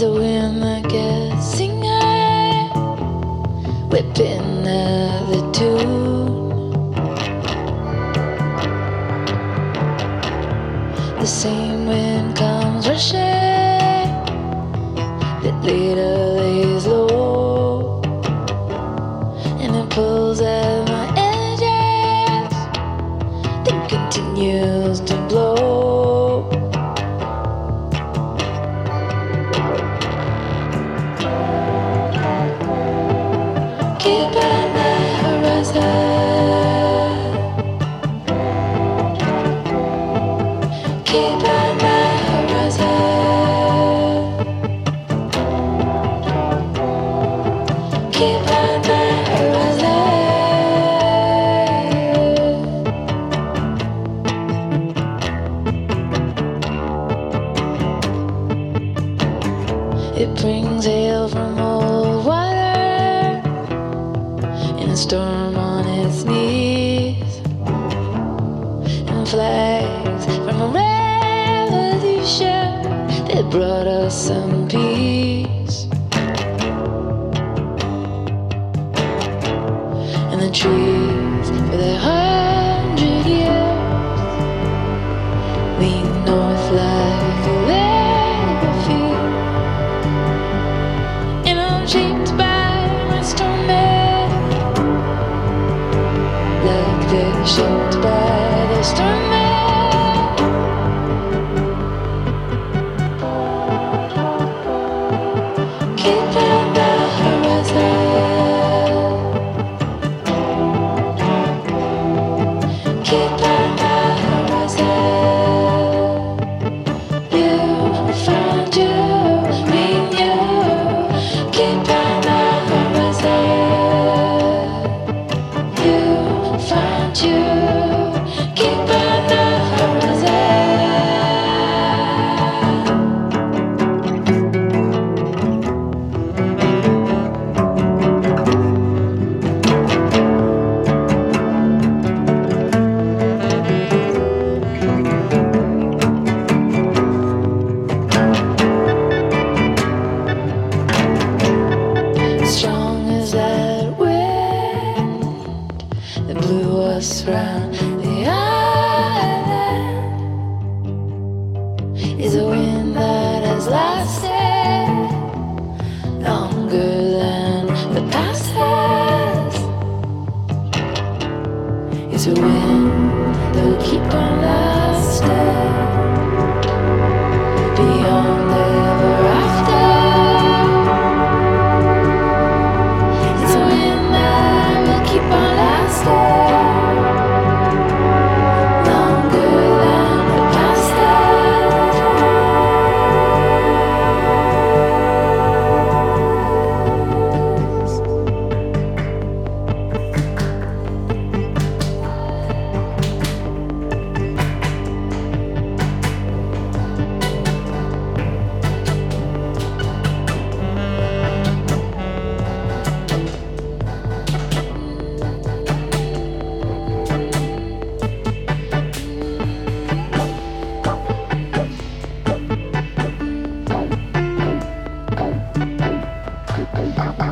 is a wind that gets singer, whipping at the tune. The same wind comes rushing that later lays low, and it pulls at my edges, then continues to blow. Keep an eye horizon. Keep an eye horizon. Keep an eye horizon. It brings hail from old water in a storm on its knees, and flags from a revolution that brought us some peace. And the trees for their 100 years lean north like a river field, and I'm shaped by my stormy, like they're shaped by the stormy. Keep on the horizon. Keep on the horizon. You find you, mean you. Keep on the horizon. You find you. Keep on the horizon. Strong as that wind that blew us round the island is a wind that has lasted longer than the past has. It's a wind that will keep on lasting beyond ever after. It's a wind that will keep on lasting longer than the past has.